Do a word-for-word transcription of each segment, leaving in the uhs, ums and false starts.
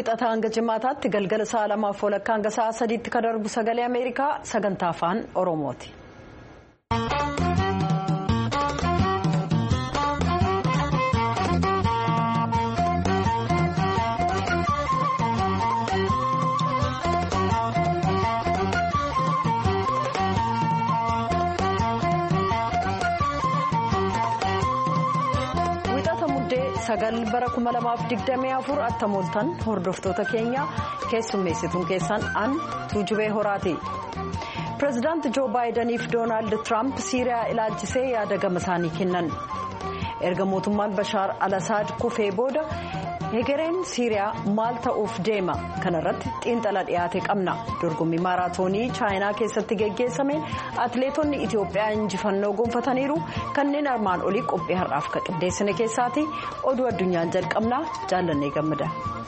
wixataa hanga jimaataatti galgala sa'a lamaaf walakkaa hanga sa'a sadiitti kan darbu sagalee Ameerikaa sagantaa afaan Oromooti. sagal bara kuma lamaaf digdamii afur attamooltan hordoftoota keenya keessummeessituun keessan an tuujubee horaati. Pireezidaanti Joo Baayidaniif Doonaald Tiraamp Siiriyaa ilaalchisee yaada gama isaanii kennan. Erga mootummaan Bashaar al-Asaad kufee booda hegereen Siiriyaa maal ta'uuf deema kanarratti xiinxala dhiyaate qabna. Dorgommii maaraatoonii Chaayinaa keessatti geggeessameen atileetonni Itiyoophiyaa injifannoo gonfataniiru. Kanneen armaan olii qophii har'aaf ka qindeessine keessaati oduu addunyaan jalqabnaa jaallannee gammada.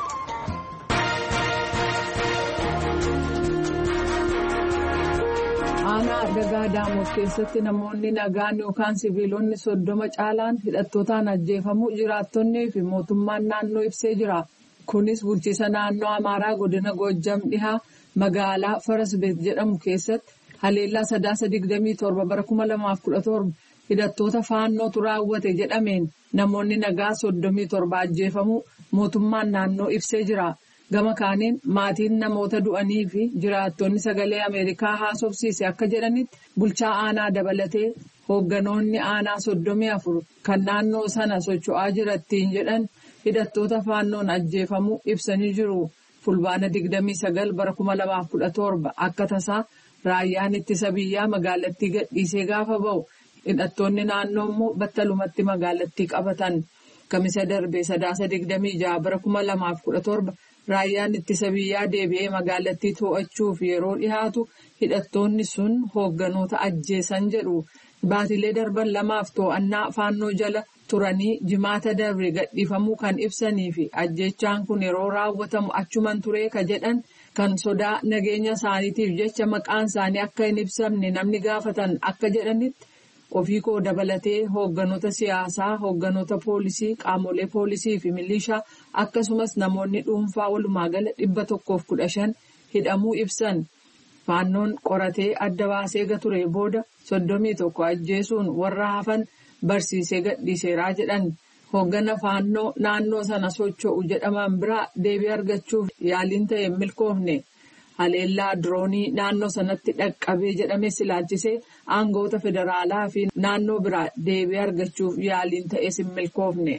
Aanaa Dagaa Daamoot keessatti namoonni nagaan yookaan siviilonni soddoma caalaan hidhattootaan ajjeefamuu jiraattonnii fi mootummaan naannoo ibsee jira. Kunis bulchiisa naannoo Amaaraa godina Goojjam dhihaa magaalaa Farasbeet jedhamu keessatti haleellaa sadaasa digdamii torba bara kuma lamaaf kudha torba hidhattoota faannootu raawwate jedhameen namoonni nagaa soddomii torba ajjeefamuu mootummaan naannoo ibsee jira. Gama kaaniin maatiin namoota du'anii fi jiraattonni sagalee Ameerikaa haasofsiise akka jedhanitti bulchaa aanaa dabalatee hoogganoonni aanaa soddomii afur kan naannoo sana socho'aa jirattiin jedhan hidhattoota faannoon ajjeefamuu ibsanii jiru. Fulbaana digdamii sagal bara kuma lamaaf kudha torba akka tasaa raayyaan ittisa biyyaa magaalattii gadhiisee gaafa ba'u hidhattoonni naannoo immoo battalumatti magaalattii qabatan. Kamisa darbee sadaasa digdamii jaha bara kuma lamaaf kudha torba. Raayyaan ittisa biyyaa deebi'ee magaalattii to'achuuf yeroo dhihaatu hidhattoonni sun hoogganoota ajjeesan jedhu. Baatilee darban lamaaf to'annaa faannoo jala turanii jimaata darbe gadhiifamuu kan ibsanii fi ajjeechaan kun yeroo raawwatamu achuman turee ka jedhan kan sodaa nageenya isaaniitiif jecha maqaan isaanii akka hin ibsamne namni gaafatan akka jedhanitti. Ofii koo dabalatee hoogganoota siyaasaa, hoogganoota poolisii, qaamolee poolisii fi milishaa akkasumas namoonni dhuunfaa walumaa gala dhibba tokkoof kudha shan hidhamuu ibsan. Faannoon qoratee adda baasee gature booda soddomii tokko ajjeesuun warra hafan barsiisee gadhiiseeraa jedhan. Hooggana faannoo naannoo sana socho'u jedhaman biraa deebii argachuuf yaaliin ta'e milkoofne. Haleellaa diroonii naannoo sanatti dhaqqabee jedhames ilaalchisee aangoota federaalaa fi naannoo biraa deebii argachuuf yaaliin ta'es hin milkoofne.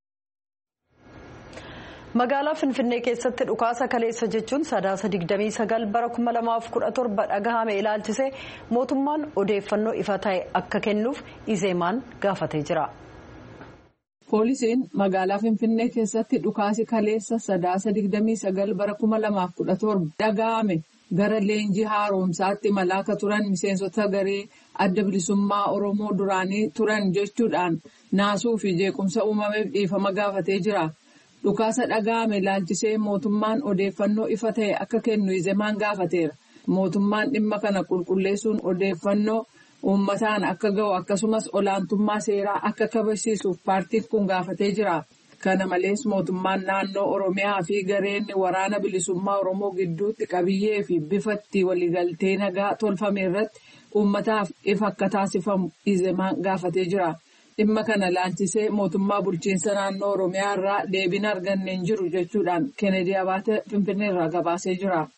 Magaalaa Finfinnee keessatti dhukaasa kaleessa jechuun sadaasa digdamii sagal bara kuma lamaaf kudha torba dhagahame ilaalchisee mootummaan odeeffannoo ifa ta'e akka kennuuf Izeemaan gaafatee jira. Poolisiin magaalaa Finfinnee keessatti dhukaasi kaleessa sadaasa digdamii sagal bara kuma lamaaf kudha torba dhagahame gara leenjii haaromsaatti malaaka turan miseensota garee adda bilisummaa Oromoo duraanii turan jechuudhaan naasuu fi jeequmsa uumameef dhiifama gaafatee jira. Dhukaasa dhagahame ilaalchisee mootummaan odeeffannoo ifa ta'e akka kennu Izeemaan gaafateera. Mootummaan dhimma kana qulqulleessuun odeeffannoo uummataan akka ga'u akkasumas olaantummaa seeraa akka kabachiisuuf paartiin kun gaafatee jira. Kana malees mootummaan naannoo Oromiyaa fi gareen waraana bilisummaa Oromoo gidduutti qabiyyee fi bifatti waliigaltee nagaa tolfame irratti uummataaf ifa akka taasifamu Izeemaan gaafatee jira. Dhimma kana ilaalchisee mootummaa bulchiinsa naannoo Oromiyaa irraa deebiin arganne hin jiru jechuudhaan Kennedy Abaate Finfinnee irraa gabaasee jira.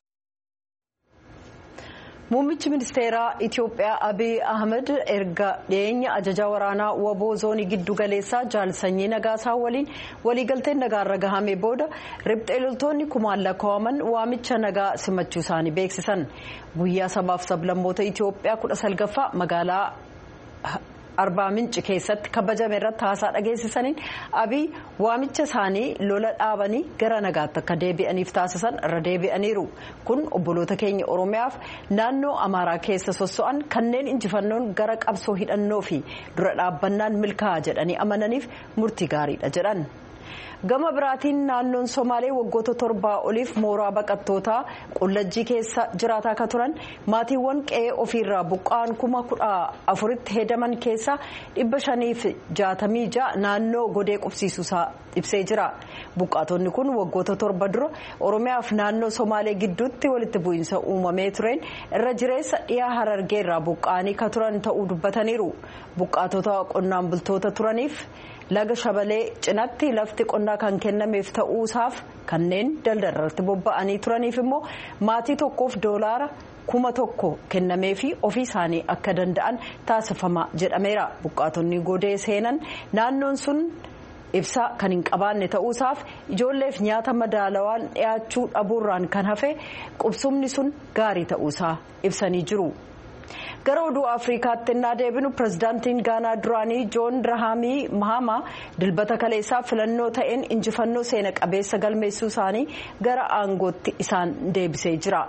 Muummichi ministeeraa Itiyoophiyaa Abiy Ahmed erga dhiyeenya ajajaa waraanaa waboo zoonii giddu galeessaa Jaal Sanyii Nagaasaa waliin waliigalteen nagaarra gahame booda riphxee loltoonni kumaan lakkaa'aman waamicha nagaa simachuu isaanii beeksisan. Guyyaa sabaaf sablammoota Itiyoophiyaa kudha salgaffaa magaalaa Arbaa Minci keessatti kabajame irratti haasaa dhageessisaniin Abiy waamicha isaanii lola dhaabanii gara nagaatti akka deebi'aniif taasisan irra deebi'aniiru. Kun obboloota keenya Oromiyaaf naannoo Amaaraa keessa sosso'an kanneen injifannoon gara qabsoo hidhannoo fi dura dhaabbannaan milkaa'aa jedhanii amananiif murtii gaariidha jedhan. Gama biraatiin naannoon Somaalee waggoota torbaa oliif mooraa baqattootaa qullajjii keessa jiraataa akka turan maatiiwwan qe'ee ofiirraa buqqa'an kuma kudha afuritti hedaman keessa dhibba shaniif jaatamii ja'a naannoo godee qubsiisuusaa ibsee jira. Buqqaatonni kun waggoota torba dura Oromiyaaf naannoo Somaalee gidduutti walitti bu'iinsa uumamee tureen irra jireessa dhiyaa Harargeerraa buqqa'anii akka turan ta'uu dubbataniiru. Buqqaatota qonnaan bultoota turaniif laga shabalee cinatti lafti qonnaa kan kennameef ta'uusaaf kanneen daldalatti bobba'anii turaniif immoo maatii tokkoof doolaara kuma tokko kennamee fi ofii isaanii akka danda'an taasifama jedhameera. Buqqaatonni godee seenan naannoon sun ibsaa kan hin qabaanne ta'uusaaf ijoolleef nyaata madaalawaan dhiyaachuu dhabuurraan kan hafe qubsumni sun gaarii ta'uusaa ibsanii jiru. Gara oduu Afrikaatti innaa deebinu pirezidaantiin Gaanaa duraanii Joon Dirahaamii Mahama dilbata kaleessaa filannoo ta'een injifannoo seena qabeessa galmeessuu isaanii gara aangootti isaan deebisee jira.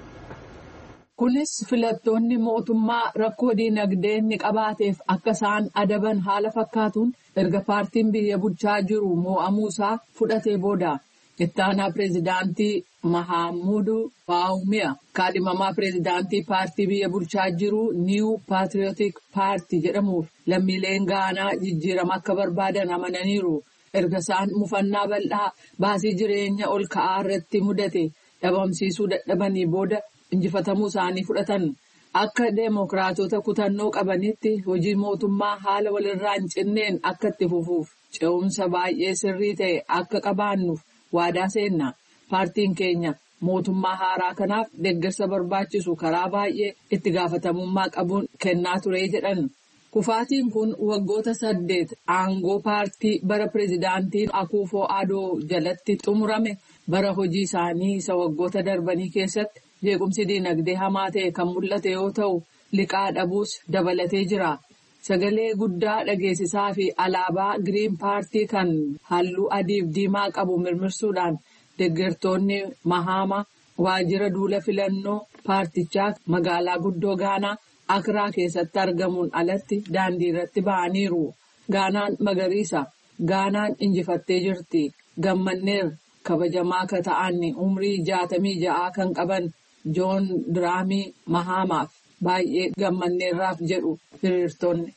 Kunis filattoonni mootummaa rakkoo diinagdee inni qabaateef akka isaan adaban haala fakkaatuun erga paartiin biyya bulchaa jiru mo'amuusaa fudhatee booda. Ittaanaa pireezidaantii Mahamudu Baawumiyaa kaadhimamaa pireezidaantii paartii biyya bulchaa jiru Niiw Paatriyootik Paartii jedhamuuf lammiileen Gaanaa jijjiirama akka barbaadan amananiiru. Erga isaan mufannaa bal'aa baasii jireenya ol ka'aa irratti mudate dhabamsiisuu dadhabanii booda injifatamuu isaanii fudhatan. Akka deemokiraatota kutannoo qabanitti hojii mootummaa haala walirraa hin cinneen akka itti fufuuf ce'umsa baay'ee sirrii ta'e akka qabaannuuf waadaa seenna. Paartiin keenya mootummaa haaraa kanaaf deeggarsa barbaachisu karaa baay'ee itti gaafatamummaa qabuun kennaa ture jedhan. Kufaatiin kun waggoota saddeet aangoo paartii bara pireezidaantiin Akuufoo Adoo jalatti xumurame bara hojii isaanii isa waggoota darbanii keessatti jeequmsi diinagdee hamaa ta'e kan mul'ate yoo ta'u liqaa dhabuus dabalatee jira. Sagalee guddaa dhageessisaa fi alaabaa giriin paartii kan halluu adiif diimaa qabu mirmirsuudhaan deeggartoonni Mahama waajjira duula filannoo paartichaa magaalaa guddoo Gaanaa Akraa keessatti argamuun alatti daandii irratti ba'aniiru. Gaanaan magariisa. Gaanaan injifattee jirti. Gammanneer kabajamaa akka ta'an umrii jaatamii ja'aa kan qaban Joon Diraamii Mahamaaf baay'ee gammanneerraaf jedhu hiriirtonni.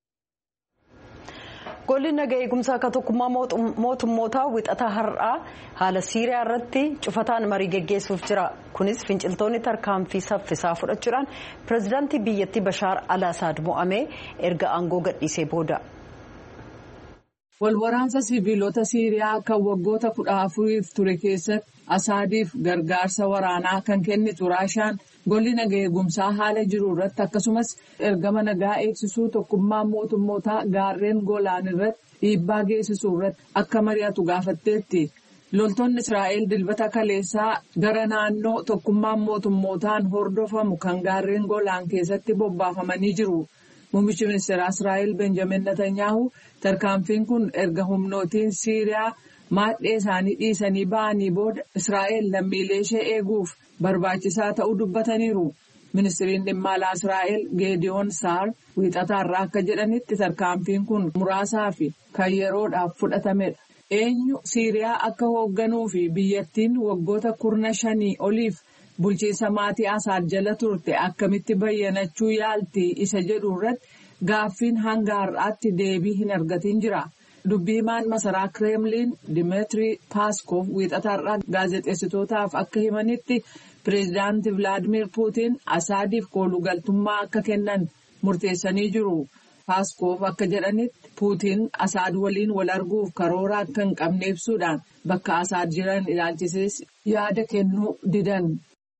Golli nagaa eegumsaa akka tokkummaa mootummootaa wixataa har'aa haala Siiriyaa irratti cufataan marii geggeessuuf jira. Kunis finciltoonni tarkaanfii saffisaa fudhachuudhaan pireezidaantii biyyattii Bashaar al-Asaad mo'amee erga aangoo gadhiisee booda. Walwaraansa siviilota Siiriyaa kan waggoota kudha afuriif ture keessatti Asaadiif gargaarsa waraanaa kan kennitu Raashaan golli nagaa eegumsaa haala jiru irratti akkasumas ergama nagaa eegsisuu tokkummaa mootummootaa gaarreen Golaan irratti dhiibbaa geessisuu irratti akka mari'atu gaafatteetti. Loltoonni Israa'el dilbata kaleessaa gara naannoo tokkummaa mootummootaan hordofamu kan gaarreen Golaan keessatti bobbaafamanii jiru. Muummichi ministeeraa Israa'el Benjamin Netanyahu tarkaanfiin kun erga humnootiin Siiriyaa maadhee isaanii dhiisanii ba'anii booda Israa'el lammiilee ishee eeguuf barbaachisaa ta'uu dubbataniiru. Ministiriin dhimma alaa Israa'el Geediyoon Saar wiixataarraa akka jedhanitti tarkaanfiin kun muraasaa fi kan yeroodhaaf fudhatamedha. Eenyu Siiriyaa akka hoogganuu fi biyyattiin waggoota kurna shanii oliif bulchiinsa maatii Asaad jala turte akkamitti bayyanachuu yaalti isa jedhu irratti gaaffiin hanga har'aatti deebii hin argatin jira. Dubbiimaan masaraa Kireemliin Dimitri Paaskov wiixataarraa gaazexeessitootaaf akka himanitti pireezidaantii Vilaadimir Puutiin Asaadiif koolugaltummaa akka kennan murteessanii jiru. Paaskov akka jedhanitti Puutiin Asaad waliin wal arguuf karoora akka hin qabne ibsuudhaan bakka Asaad jiran ilaalchisees yaada kennuu didan.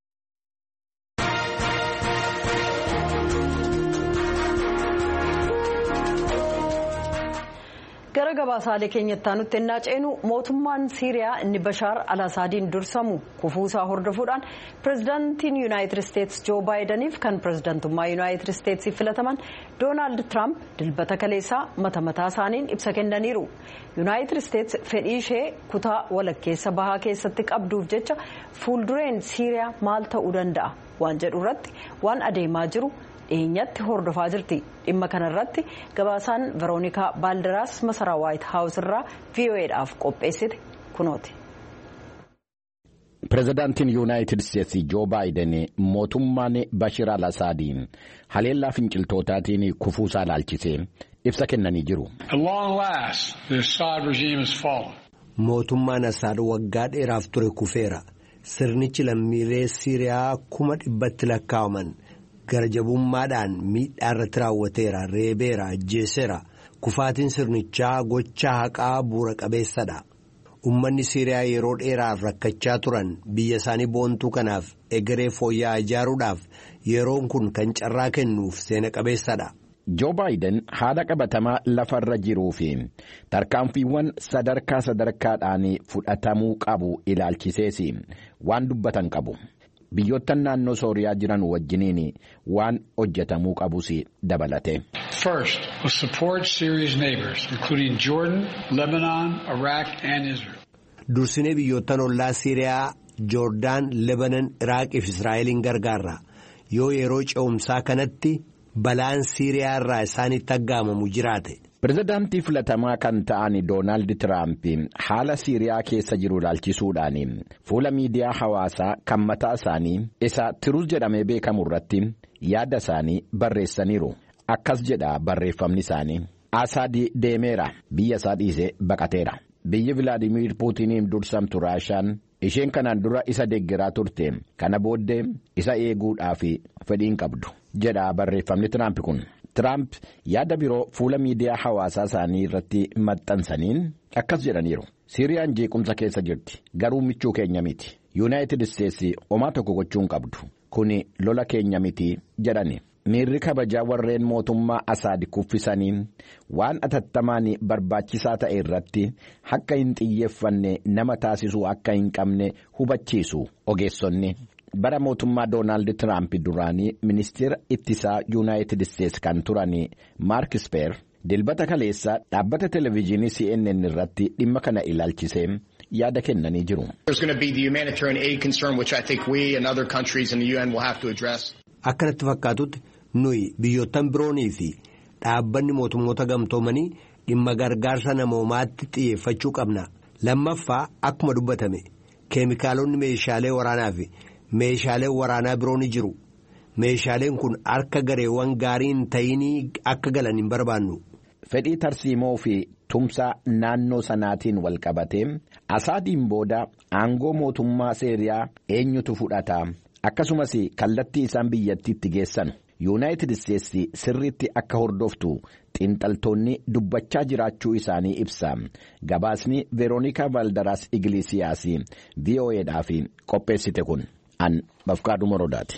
Gara gabaasaalee keenyatti aanutti ennaa ceenu mootummaan Siiriyaa inni Bashaar al-Asaadiin dursamu kufuusaa hordofuudhaan pireezidaantiin Yuunaayitid Isteetsi Joo Baayidaniif kan pireezidaantummaa Yuunaayitid Isteetsiif filataman Doonaald Tiraamp dilbata kaleessaa mata mataa isaaniin ibsa kennaniiru. Yuunaayitid Isteetsi fedhii ishee kutaa walakkeessa bahaa keessatti qabduuf jecha fuuldureen Siiriyaa maal ta'uu danda'a waan jedhu irratti waan adeemaa jiru dhiyeenyatti hordofaa jirti. Dhimma kanarratti gabaasaan Veroonikaa Baaldaraas masaraa Waayit Haawus irraa V O Eedhaaf qopheessite kunooti. Pireezidaantiin Yuunaayitid Isteetsi Joo Baayiden mootummaan Bashir al-Asaadiin haleellaa finciltootaatiin kufuusaa ilaalchisee ibsa kennanii jiru. Mootummaan Asaad waggaa dheeraaf ture kufeera. Sirnichi lammiilee Siiriyaa kuma dhibbatti lakkaa'aman gara jabummaadhaan miidhaa irratti raawwateera, reebeera, ajjeeseera. Kufaatiin sirnichaa gochaa haqaa bu'uura qabeessadha. Uummanni Siiriyaa yeroo dheeraaf rakkachaa turan biyya isaanii boontuu kanaaf egeree fooyya'aa ijaaruudhaaf yeroon kun kan carraa kennuuf seena qabeessadha. Joo Baayiden haala qabatamaa lafarra jiruu fi tarkaanfiiwwan sadarkaa sadarkaadhaan fudhatamuu qabu ilaalchisees waan dubbatan qabu. Biyyoottan naannoo Sooriyaa jiran wajjiniin waan hojjetamuu qabus dabalate. First, was support Syria's neighbors, including Jordan, Lebanon, Iraq, and Israel. Dursinee biyyoottan ollaa Siiriyaa, Joordaan, Lebanon, Iraaqii fi Israa'eliin gargaarra. Yoo yeroo ce'umsaa kanatti balaan Siiriyaa irraa isaanitti aggaamamu jiraate. Pireezidaantii filatamaa kan ta'an Doonaald Tiraamp haala Siiriyaa keessa jiru ilaalchisuudhaan fuula miidiyaa hawaasaa kan mataa isaanii isa Tiruus jedhamee beekamu irratti yaada isaanii barreessaniiru. Akkas jedha barreeffamni isaanii. Asaad deemeera, biyya isaa dhiisee baqateera. Biyyi Vilaadimiir Puutiniin dursamtu Raashaan isheen kanaan dura isa deeggaraa turte kana booddee isa eeguudhaaf fedhiin qabdu jedha barreeffamni Tiraamp kun. Tiraamp yaada biroo fuula miidiyaa hawaasaa isaanii irratti maxxansaniin akkas jedhaniiru. Siiriyaan jeequmsa keessa jirti, garuu michuu keenya miti. Yuunaayitid Isteetsi homaa tokko gochuun qabdu. Kuni lola keenya miti jedhani. Miirri kabajaa warreen mootummaa Asaad kuffisanii waan atattamaan barbaachisaa ta'e irratti akka hin xiyyeeffanne nama taasisuu akka hin qabne hubachiisu ogeessonni. Bara mootummaa Doonaald Tiraamp duraanii ministeera ittisaa Yuunaayitid Isteetsi kan turanii Maark Ispeer dilbata kaleessaa dhaabbata televezyiinii C N N irratti dhimma kana ilaalchisee yaada kennanii jiru. Akkanatti fakkaatutti nuyi biyyoottan biroonii fi dhaabbanni mootummoota gamtoomanii dhimma gargaarsa namoomaatti xiyyeeffachuu qabna. Lammaffaa akkuma dubbatame keemikaalonni meeshaalee waraanaa fi meeshaaleen waraanaa biroo ni jiru. Meeshaaleen kun harka gareewwan gaarii hin ta'inii akka galan hin barbaannu. Fedhii tarsiimoo fi tumsaa naannoo sanaatiin wal qabatee Asaadiin booda aangoo mootummaa Siiriyaa eenyutu fudhata? Akkasumas kallattii isaan biyyattiitti geessan Yuunaayitid Isteetsi sirriitti akka hordoftu xiinxaltoonni dubbachaa jiraachuu isaanii ibsa. Gabaasni Veroonikaa Baaldaraas Igleesiyaas V O Eedhaaf qopheessite kun an Bafqaaduu Morodaati.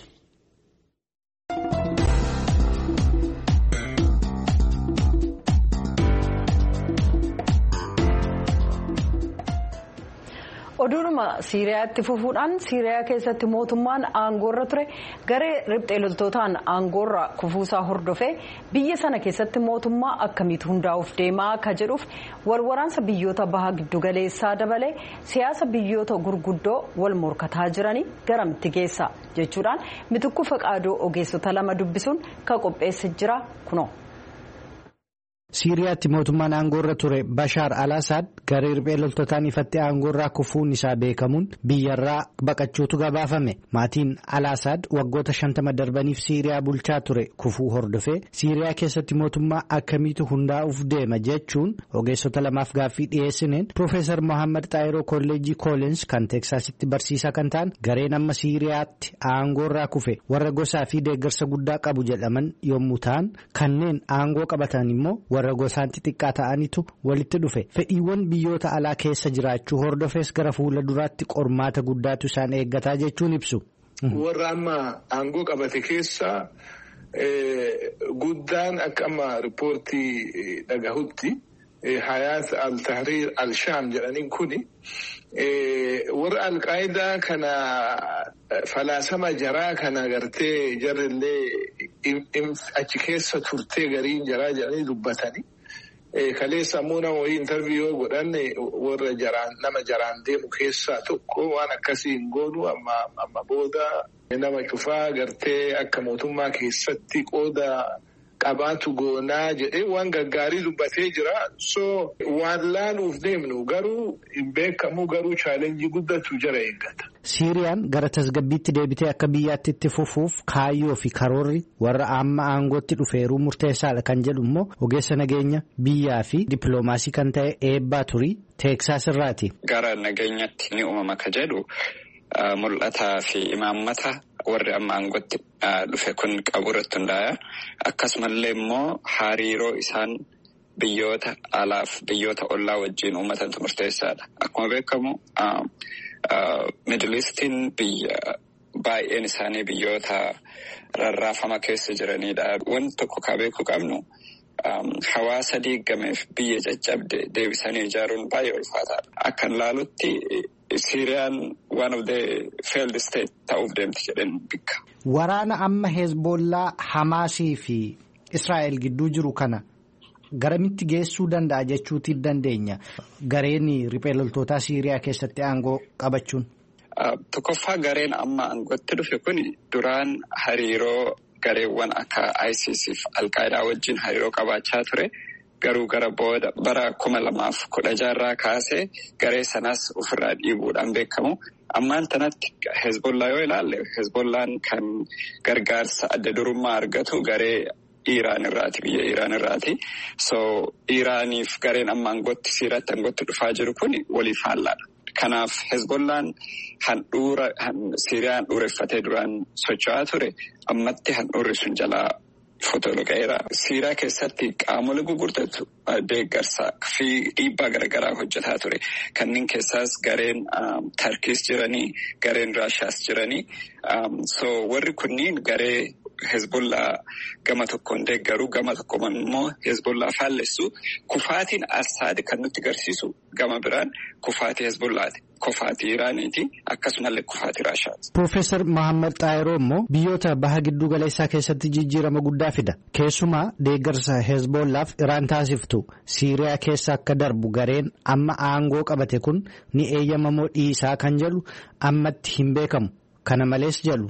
Oduudhuma Siiriyaatti fufuudhaan Siiriyaa keessatti mootummaan aangoorra ture garee riphxee loltootaan aangoorra kufuusaa hordofee biyya sana keessatti mootummaa akkamiitu hundaa'uuf deemaa akka jedhuuf walwaraansa biyyoota baha giddugaleessaa dabalee siyaasa biyyoota gurguddoo wal morkataa jiranii garamitti geessa jechuudhaan Mitikuu Faqaadoo ogeessota lama dubbisuun kan qopheesse jira kunoo. Siiriyaatti mootummaan aangoorra ture Bashaar al-Asaad garee riphee loltootaan ifatti aangoorraa kufuun isaa beekamuun biyyarraa baqachuutu gabaafame. Maatiin al-Asaad waggoota shantama darbaniif Siiriyaa bulchaa ture kufuu hordofee Siiriyaa keessatti mootummaa akkamiitu hundaa'uuf deema jechuun ogeessota lamaaf gaaffii dhiyeessineen Profeesar Mohaammed Xaayiroo Kolleejjii Koolins kan Teeksaasitti barsiisaa kan ta'an gareen amma Siiriyaatti aangoorraa kufe warra gosaa fi deeggarsa guddaa qabu jedhaman yommuu ta'an kanneen aangoo qabatan immoo warra gosaan xixiqqaa ta'anitu walitti dhufe fedhiiwwan biyyoota alaa keessa jiraachuu hordofees gara fuula duraatti qormaata guddaatu isaan eeggataa jechuun ibsu. Warra amma aangoo qabate keessa guddaan akka amma riippoortii dhagahutti Hayaat al-Tahriir al-Shaam jedhaniin kuni warra al-Qaayidaa kana falaasama jaraa kana gartee jarrillee achi keessa turtee gariin jaraa jedhanii dubbatanii kaleessa ammoo nama wayii intarviiyoo godhanne warra jaraan nama jaraan deemu keessaa tokko waan akkasii hin goonu amma amma booda nama cufaa gartee akka mootummaa keessatti qooda qabaatu goonaa jedhee waan gaggaarii dubbatee jira. So waan laaluuf deemnu garuu hin beekamu garuu chaalenjii guddatu jira eeggata. Siiriyaan gara tasgabbiitti deebitee akka biyyaatti itti fufuuf kaayyoo fi karoorri warra amma aangootti dhufeeruu murteessaadha kan jedhu immoo ogeessa nageenya biyyaa fi dippiloomaasii kan ta'e Eebbaa Turii Teeksaas irraati. Gara nageenyatti ni uumama ka jedhu mul'ataa fi imaammata warri amma aangootti dhufe kun qabu irratti hundaa'a. Akkasumallee immoo hariiroo isaan biyyoota alaaf biyyoota ollaa wajjin uummatantu murteessaadha. Akkuma beekamu Middle Eastiin biyya baay'een isaanii biyyoota rarraafama keessa jiranidha. Wanti tokko ka beekuu qabnu hawaasa diigameef biyya caccabde deebisanii ijaaruun baay'ee ulfaataadha. Akkan laalutti Siiriyaan one of the failed state ta'uuf deemti jedheen bikka. Waraana amma Hezbollaa, Hamaasii fi Israa'el gidduu jiru kana garamitti geessuu danda'a jechuutii dandeenya gareen riphee loltootaa Siiriyaa keessatti aangoo qabachuun. Tokkoffaa gareen amma aangootti dhufe kun duraan hariiroo gareewwan akka ISIS fi Al-Qaayidaa wajjin hariiroo qabaachaa ture. Garuu gara booda bara kuma lamaaf kudha jaarraa kaasee garee sanas ofirraa dhiibuudhaan beekamu. Ammaan tanatti Hezbollaa yoo ilaalle Hezbollaan kan gargaarsa adda durummaa argatu garee Iraan irraati, biyya Iraan irraati. So Iraaniif gareen amma aangootti Siiriyaatti aangootti dhufaa jiru kun waliif haallaadha. Kanaaf Hezbollaan handhuura Siiriyaan dhuureffatee duraan socho'aa ture ammatti handhuurri sun jalaa fotoologa'eera. Siiriyaa keessatti qaamolee gurguddatu deeggarsaa fi dhiibbaa garaagaraa hojjetaa ture. Kanneen keessaas gareen Tarkiis jiranii, gareen Raashaas jiranii. So warri kunniin garee Hezbollaa gama tokkoon deeggaru, gama tokkoon immoo Hezbollaa faallessu. Kufaatiin Assaad kan nutti agarsiisu gama biraan kufaatii Hezbollaati. Kufaatii Iraaniiti akkasumallee kufaatii Raashaati. Profeesar Mohaammed Xaayiroo immoo biyyoota baha giddu galeessaa keessatti jijjiirama guddaa fida. Keessumaa deeggarsa Hezbollaaf Iraan taasiftu Siiriyaa keessa akka darbu gareen amma aangoo qabate kun ni eeyyamamoo dhiisaa kan jedhu ammatti hin beekamu. Kana malees jedhu.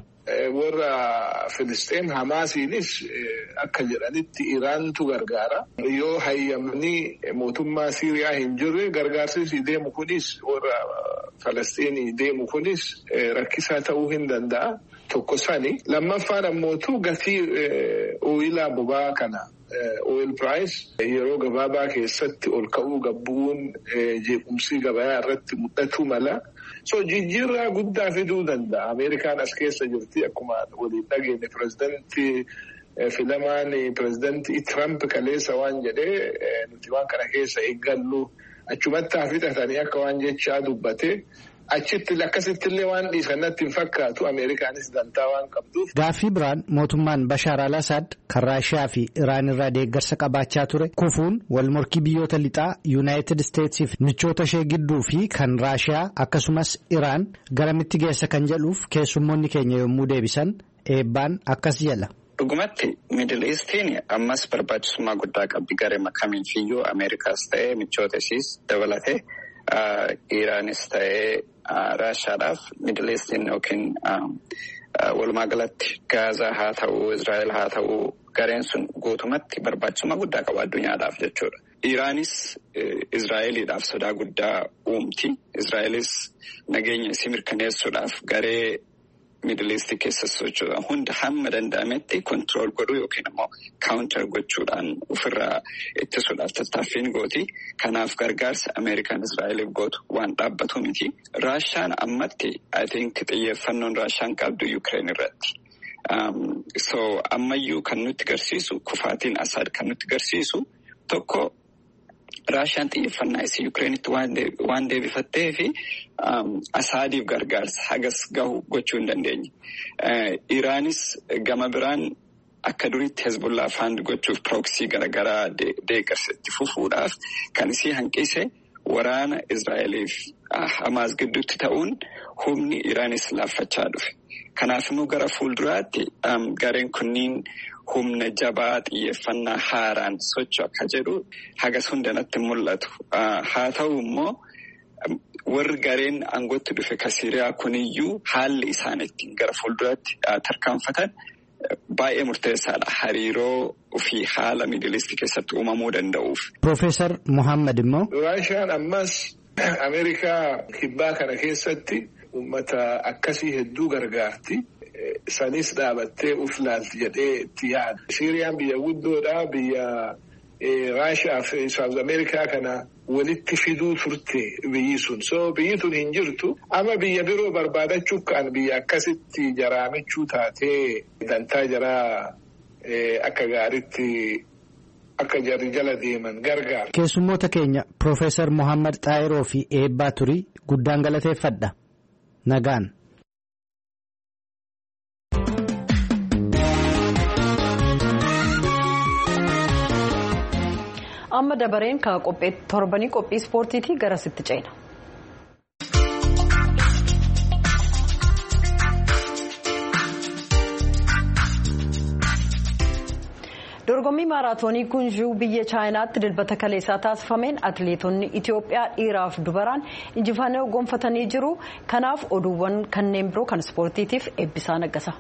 Warra Filisxeen Hamaasiinis akka jedhanitti Iraantu gargaara. Yoo hayyamni mootummaa Siiriyaa hin jirre gargaarsi deemu kunis warra Filisxeenii deemu kunis rakkisaa ta'uu hin danda'a. Tokko sani. Lammaffaan ammootu gatii ooyilaa boba'aa kana oil price yeroo gabaabaa keessatti ol ka'uu gabbuun jeequmsii gabayaa irratti mul'atu mala. So jijjiirraa guddaa fiduu danda'a. Ameerikaan as keessa jirti akkuma waliin dhageenye pirezidantii filamaan pirezidantii Trump kaleessa waan jedhee nuti waan kana keessa eeggallu achumatti hafixatanii akka waan jechaa dubbate. Achitti akkasitti illee waan dhiisannatti hin fakkaatu Ameerikaanis dantaa waan qabduuf. Gaaffii biraan mootummaan Bashaar al-Assad kan Raashiyaa fi Iraan irraa deeggarsa qabaachaa ture kufuun wal morkii biyyoota lixaa Yuunaayitid Isteetsii fi michoota ishee gidduu fi kan Raashiyaa akkasumas Iraan garamitti geessa kan jedhuuf keessummoonni keenya yommuu deebisan eebbaan akkas jedha. Dhugumatti Middle Eastiin ammas barbaachisummaa guddaa qabdi garee kamiifiyyuu Ameerikaas ta'ee michoota isiis dabalatee Iraanis ta'ee Raashaadhaaf Middle Eastiin yookiin walumaa galatti Gaazaa haa ta'uu Israa'el haa ta'uu gareen sun guutumatti barbaachisummaa guddaa qaba addunyaadhaaf jechuudha. Iraanis Israa'eliidhaaf sodaa guddaa uumti. Israa'elis nageenya isii mirkaneessuudhaaf garee Middle East keessa socho'u hunda hamma danda'ametti kontirool godhuu yookiin immoo kaawuntar gochuudhaan ofirraa ittisuudhaaf tattaaffiin gooti. Kanaaf gargaarsa Ameerikaan Israa'eliif gootu waan dhaabbatu miti. Raashaan ammatti I think xiyyeeffannoon Raashaan qabdu Yuukireen irratti. Um, so ammayyuu kan nutti agarsiisu kufaatiin Assaad kan nutti agarsiisu tokko Raashaan xiyyeeffannaa isii Yuukireenitti waan deebifattee fi Assaadiif gargaarsa hagas gahu gochuu hin dandeenye. Iraanis gama biraan akka duriitti Hezbollaa faand gochuuf pirooksii garaagaraa deeggarsa itti fufuudhaaf kan isii hanqise waraana Israa'eliif Hamaas gidduutti ta'uun humni Iraanis laaffachaa dhufe. Kanaaf immoo gara fuulduraatti gareen kunniin humna jabaa xiyyeeffannaa haaraan socho'u akka jedhu hagas hundanatti mul'atu. Haa ta'u immoo warri gareen aangootti dhufe ka Siiriyaa kuniyyuu haalli isaan ittiin gara fuulduraatti tarkaanfatan baay'ee murteessaadha. Hariiroo fi haala Miidiliistii keessatti uumamuu danda'uuf. Profeesar Muhammad immoo. Raashaan ammas Ameerikaa kibbaa kana keessatti uummata akkasii hedduu gargaarti. Sanis dhaabattee uf laalti jedhee itti yaada. Siiriyaan biyya guddoodha. Biyya Raashaa fi Saawuz Ameerikaa kana walitti fiduu turte biyyi sun. So biyyi tun hin jirtu. Amma biyya biroo barbaadachuuf kan biyya akkasitti jaraamichuu taatee dantaa jaraa akka gaariitti akka jarri jala deeman gargaara. Keessummoota keenya Profeesar Muhammad Xaayiroo fi Eebbaa Turii guddaan galateeffadha. Nagaan. Amma dabareen ka qophee torbanii qophii ispoortiitii gara sitti ceena. Dorgommii maaraatoonii Gunzhuu biyya Chaayinaatti dilbata kaleessaa taasifameen atileetonni Itoophiyaa dhiiraaf dubaraan injifannoo gonfatanii jiru. Kanaaf oduuwwan kanneen biroo kan ispoortiitiif Eebbisaa Naggasa.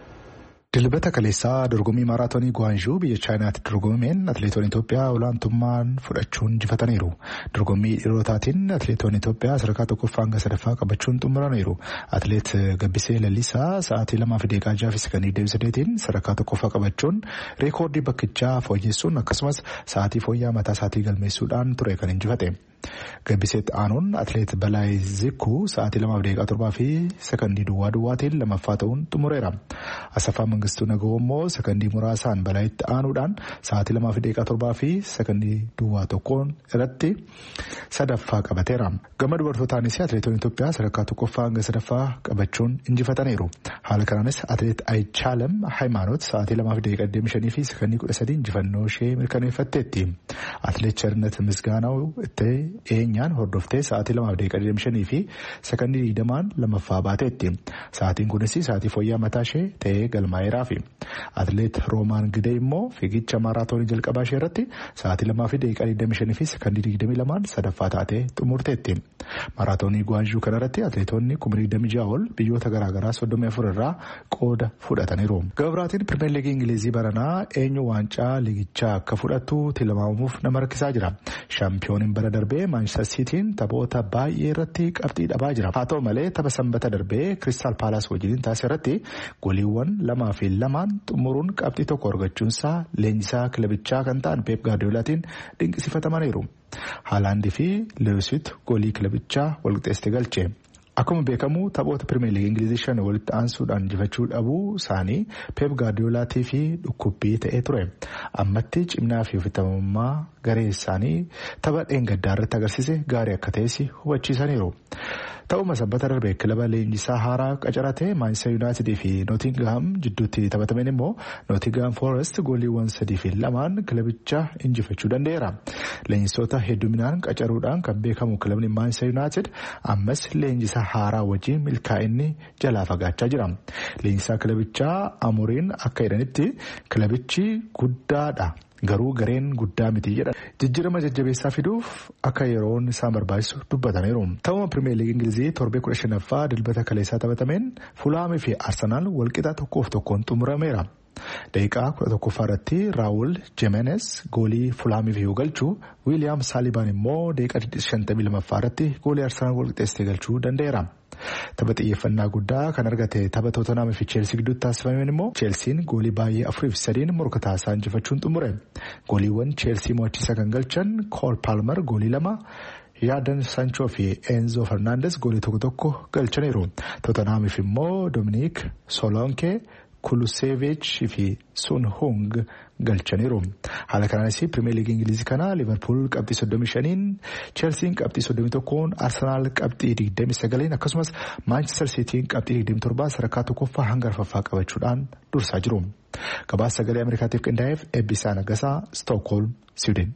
Dilbata kaleessaa dorgommii maaraatoonii Gunzhuu biyya Chaayinaatti dorgomameen atileetonni Itoophiyaa olaantummaan fudhachuun injifataniiru. Dorgommii dhiirotaatiin atileetonni Itoophiyaa sadarkaa tokkoffaa hanga sadaffaa qabachuun xumuraniiru. Atileet Gabbisee Lallisaa sa'aatii lamaa fi daqiiqaa jaha fi sekondii digdamii saddeetiin sadarkaa tokkoffaa qabachuun reekoordii bakkichaa fooyyessuun akkasumas sa'aatii fooyyaa mataa isaatii galmeessuudhaan ture kan injifate. Gabbisee aanuun atileet Balaay Zikkuu sa'aatii lamaa fi daqiiqaa torbaa fi sekondii duwwaa duwwaatiin lammaffaa ta'uun xumureera. Asaffaa Mangistuu Nagoo immoo sekondii muraasaan Balaayitti aanuudhaan sa'aatii lamaa fi daqiiqaa torbaa fi sekondii duwwaa tokkoon irratti sadaffaa qabateera. Gama dubartootaanis atileetonni Itoophiyaa sadarkaa tokkoffaa hanga sadaffaa qabachuun injifataniiru. Haala kanaanis atileet Ayichaalem Hayimaanoot sa'aatii lamaa fi daqiiqaa digdamii shanii fi sekondii kudha sadii injifannoo ishee mirkaneeffatteetti. Atileet Chernet Misgaanaw itti eenyaan hordoftee sa'aatii lamaa fi daqiiqaa digdamii shanii fi sekondii digdamaan lammaffaa baateetti. Sa'aatiin kunis sa'aatii fooyyaa mataa ishee ta'ee galmaa'eeraa fi atileet Roomaan Gidee immoo fiigicha maaraatoonii jalqabaa ishee irratti sa'aatii lamaa fi daqiiqaa digdamii shanii fi sekondii digdamii lamaan sadaffaa taatee xumurteetti. Maaraatoonii Gunzhuu kanarratti atileetonni kuma digdamii ja'a ol biyyoota garaagaraa soddomii afur irraa qooda fudhataniiru. Gama biraatiin Pirimeer Liigii Ingilizii baranaa eenyu waancaa liigichaa akka fudhatu tilmaamuuf nama rakkisaa jira. Shaampiyooniin bara darbee Maanchister Siitiin taphoota baay'ee irratti qabxii dhabaa jira. Haa ta'u malee tapha sanbata darbee Kiristaal Paalaas wajjin taasise irratti goliiwwan lamaa fi lamaan xumuruun qabxii tokko argachuunsaa leenjisaa kilabichaa kan ta'an Peep Gaardiyoolaatiin dinqisiifatamaniiru. Haalaandii fi Leewisitti golii kilabichaa walqixxeessite galche. Akkuma beekamu taphoota Pirimeer Liigii Ingilizii shan walitti aansuudhaan injifachuu dhabuu isaanii Peep Gaardiyoolaatii fi dhukkubbii ta'ee ture. Ammatti cimnaa fi ofitamummaa garee isaanii tapha dheengaddaa irratti agarsiise gaarii akka ta'es hubachiisaniiru. Ta'uma sabbata darbee kilaba leenjisaa haaraa qacarate Maanchister Yuunaayitid fi Nootingaam jidduutti taphatameen immoo Nootingaam Foorest gooliiwwan sadii fi lamaan kilabicha injifachuu danda'eera. Leenjisoota hedduminaan qacaruudhaan kan beekamu kilabni Maanchister Yuunaayitid ammas leenjisaa haaraa wajjin milkaa'inni jalaa fagaachaa jira. Leenjisaa kilabichaa Amuriin akka jedhanitti kilabichi guddaadha. Garuu gareen guddaa miti jedha. Jijjiirama jajjabeessaa fiduuf akka yeroon isaan barbaachisu dubbataniiru. Ta'uma Pirimeer Liigii Ingilizii torbee kudha shanaffaa dilbata kaleessaa taphatameen Fulaamii fi Arsenaal walqixa tokkoof tokkoon xumurameera. Daqiiqaa kudha tokkoffaa irratti Raawul Jimenez goolii Fulaamiif yoo galchu Wiiliyaam Saalibaan immoo daqiiqaa shantamii lamaffaa irratti goolii Arsenaal walqixxeessitee galchuu danda'eera. Tapha xiyyeeffannaa guddaa kan argate tapha Tootenaamii fi Cheelsii gidduutti taasifameen immoo Cheelsiin goolii baay'ee afurii fi sadiin morkataa isaa injifachuun xumure. Gooliiwwan Cheelsii mo'achiisa kan galchan Kool Paalmer goolii lama. Yaadan Sanchoo fi Enzo Fernandes goolii tokko tokko galchaniiru. Tootenaamiif immoo Dominiik Soolaankee, Kulusevich fi Sun Hung galchaniiru. Haala kanaanis Pirimeer Liigii Ingilizii kana Liverpool qabxii soddomii shaniin, Cheelsiin qabxii soddomii tokkoon, Arsenaal qabxii digdamii sagaliin akkasumas Maanchister Siitiin qabxii digdamii torbaa sadarkaa tokkoffaa hanga arfaffaa qabachuudhaan dursaa jiru. Gabaasa sagalee Ameerikaatiif qindaa'eef Eebbisaa Naggasaa, Stookholm, Siwiidin.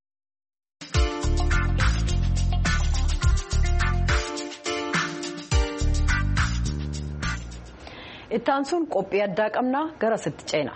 Ittaan sun qophii addaa qabnaa gara sitti ceena.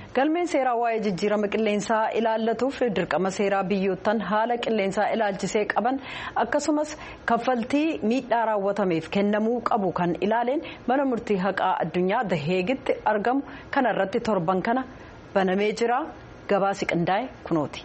galmeen seeraa waa'ee jijjiirama qilleensaa ilaallatuuf dirqama seeraa biyyoottan haala qilleensaa ilaalchisee qaban akkasumas kaffaltii miidhaa raawwatameef kennamuu qabu kan ilaaleen mana murtii haqaa addunyaa The Haguetti argamu kanarratti torban kana banamee jira. Gabaasi qindaa'e kunooti.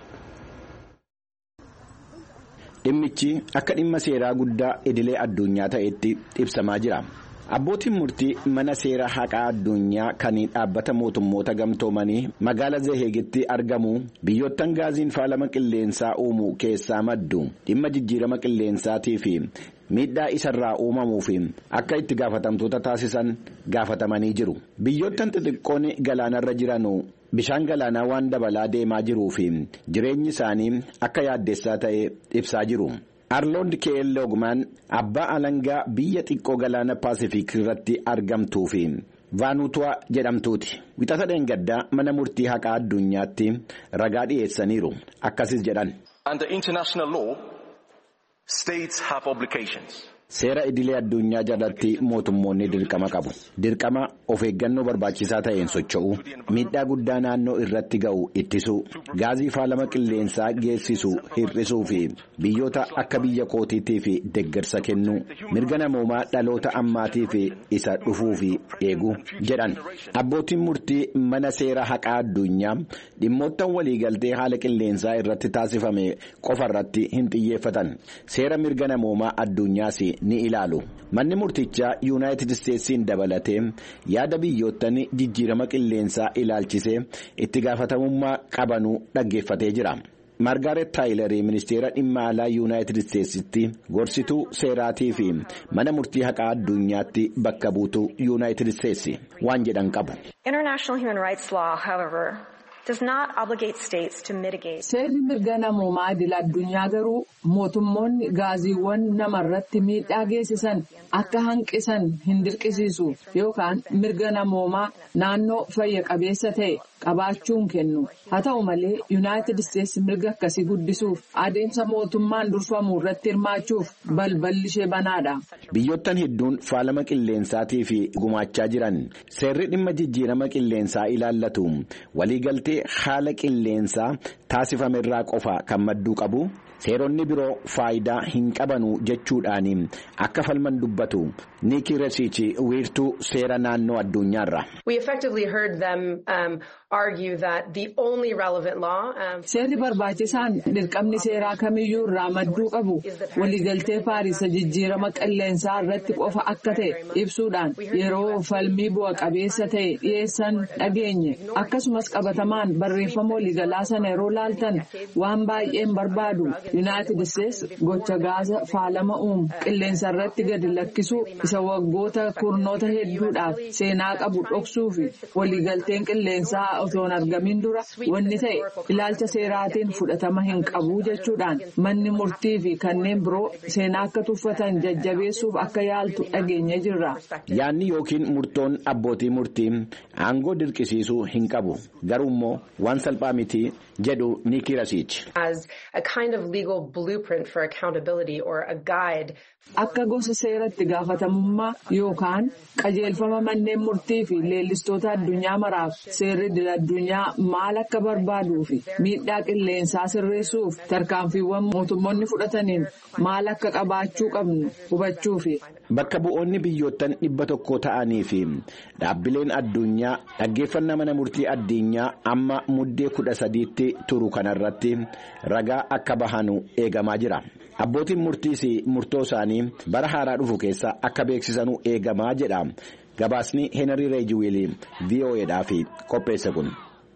Dhimmichi akka dhimma seeraa guddaa idilee addunyaa ta'etti ibsamaa jira. Abbootiin murtii mana seeraa haqaa addunyaa kan dhaabbata mootummoota gamtoomanii magaalaa The Haguetti argamu biyyoottan gaaziin faalama qilleensaa uumu keessaa maddu dhimma jijjiirama qilleensaatii fi miidhaa isarraa uumamuu fi akka itti gaafatamtoota taasisan gaafatamanii jiru. Biyyoottan xixiqqoon galaanarra jiran bishaan galaanaa waan dabalaa deemaa jiruu fi jireenyi isaanii akka yaaddessaa ta'e ibsaa jiru. Arnold K. Logman abbaa alangaa biyya xiqqoo galaana paasifiik irratti argamtuu fi vaanutuwaa jedhamtuuti. Wixata dheengaddaa mana murtii haqaa addunyaatti ragaa dhiyeessaniiru. Akkasis jedhan. Under international law, states have obligations. Seera idilee addunyaa jalatti mootummoonni dirqama qabu. Dirqama of eeggannoo barbaachisaa ta'een socho'u, miidhaa guddaa naannoo irratti ga'u ittisuu, gaazii faalama qilleensaa geessisu hir'isuu fi biyyoota akka biyya kootiitii fi deeggarsa kennuu, mirga namoomaa dhaloota ammaatii fi isa dhufuu fi eeguu jedhan. Abbootiin murtii mana seera haqaa addunyaa dhimmoottan waliigaltee haala qilleensaa irratti taasifame qofa irratti hin xiyyeeffatan. Seera mirga namoomaa addunyaas ni ilaalu. Manni murtichaa Yuunaayitid Isteetsiin dabalatee yaada biyyoottan jijjiirama qilleensaa ilaalchisee itti gaafatamummaa qabanuu dhaggeeffatee jira. Margaret Taylor ministeera dhimma alaa Yuunaayitid Isteetsitti gorsituu seeraatii fi mana murtii haqaa addunyaatti bakka buutuu Yuunaayitid Isteetsi waan jedhan qabu. International human rights law, however, does not obligate states to mitigate. Seerri mirga namoomaa idil addunyaa garuu mootummoonni gaaziiwwan namarratti miidhaa geessisan akka hanqisan hin dirqisiisu yookaan mirga namoomaa naannoo fayya qabeessa ta'e qabaachuun kennu. Haa ta'u malee Yuunaayitid Isteetsi mirga akkasii guddisuuf adeemsa mootummaan durfamu irratti hirmaachuuf balballi ishee banaadha. Biyyoottan hedduun faalama qilleensaatii fi gumaachaa jiran seerri dhimma jijjiirama qilleensaa ilaallatu waliigaltee haala qilleensaa taasifame irraa qofa kan madduu qabu. Seeronni biroo faayidaa hin qabanu jechuudhaan akka falman dubbatu Nikki Resichi wiirtuu seera naannoo addunyaarra. We effectively heard them um, argue that the only relevant law. Um, Seerri barbaachisaan dirqamni seeraa kamiyyuu irraa madduu qabu waliigaltee Paariisa jijjiirama qilleensaa irratti qofa akka ta'e ibsuudhaan yeroo falmii bu'a qabeessa ta'e dhiyeessan dhageenye. Akkasumas qabatamaan barreeffama waliigalaa sana yeroo laaltan waan baay'een barbaadu. Yuunaayitid Isteetsi gocha gaaza faalama uumu qilleensa irratti gadi lakkisuu isa waggoota kurnoota hedduudhaaf seenaa qabu dhoksuu fi waliigalteen qilleensaa otoo hin argamin dura wanni ta'e ilaalcha seeraatiin fudhatama hin qabu jechuudhaan manni murtii fi kanneen biroo seenaa akka tuffatan jajjabeessuuf akka yaaltu dhageenye jirra. Yaanni yookiin murtoon abbootii murtii aangoo dirqisiisuu hin qabu garuu immoo waan salphaa miti jedhu Nikki Resichi. Legal blueprint for accountability or a guide. Akka gosa seeratti gaafatamummaa yookaan qajeelfama manneen murtii fi leellistoota addunyaa maraaf seerri idil addunyaa maal akka barbaaduu fi miidhaa qilleensaa sirreessuuf tarkaanfiiwwan mootummoonni fudhataniin maal akka qabaachuu qabnu hubachuu fi. Bakka bu'oonni biyyoottan dhibba tokko ta'anii fi dhaabbileen addunyaa dhaggeeffannaa mana murtii addunyaa amma muddee kudha sadiitti turu kanarratti ragaa akka bahanu eegamaa jira. Abbootiin murtiis murtoo isaanii bara haaraa dhufu keessa akka beeksisanuu eegamaa jedha. Gabaasni Henry Reejiwiil V O Eedhaaf qopheesse kun.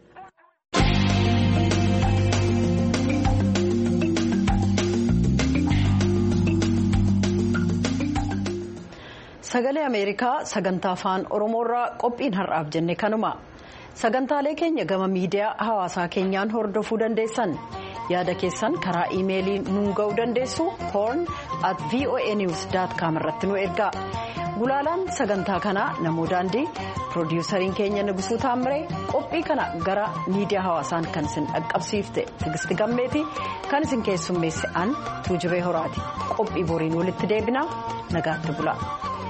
Sagalee Ameerikaa sagantaa afaan Oromoorraa qophiin har'aaf jenne kanuma. Sagantaalee keenya gama miidiyaa hawaasaa keenyaan hordofuu dandeessan. Yaada keessan karaa iimeelii nuun ga'uu dandeessu horn at voa news dot com irratti nu ergaa. Gulaalaan sagantaa kanaa namoo daandii piroodiwusariin keenya Nugusuu Taamiree qophii kana gara miidiyaa hawaasaan kan isin dhaqqabsiifte Tigisti Gammeeti kan isin keessummeesse an Tuujubee Horaati. Qophii boriin walitti deebinaa nagaatti bulaa.